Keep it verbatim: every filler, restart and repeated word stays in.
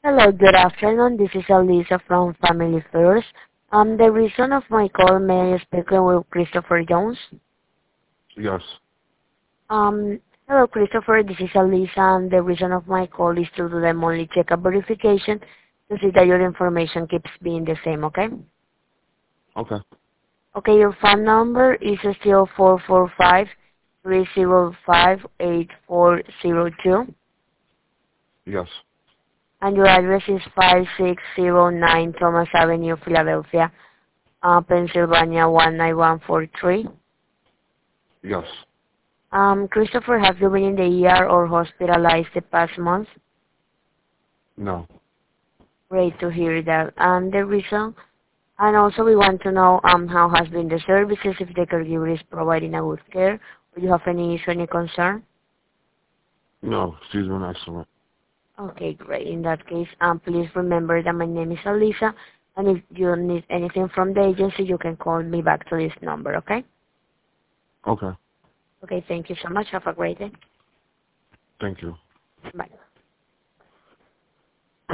Hello, good afternoon. This is Elisa from Family First. Um, the reason of my call, may I speak with Christopher Jones? Yes. Um, hello, Christopher. This is Elisa, and the reason of my call is to do the monthly checkup verification to see that your information keeps being the same. Okay? Okay. Okay. Your phone number is still four four five three zero five eight four zero two, Yes. and your address is five six zero nine Thomas Avenue, Philadelphia, uh, Pennsylvania one nine one four three. Yes. Um, Christopher, have you been in the E R or hospitalized the past month? No. Great to hear that. And the reason, and also we want to know um how has been the services, if the caregiver is providing a good care, or you have any issue, any concern? No. She's been excellent. Okay, great. In that case, um, please remember that my name is Alisa, and if you need anything from the agency, you can call me back to this number, okay? Okay. Okay, thank you so much. Have a great day. Thank you. Bye.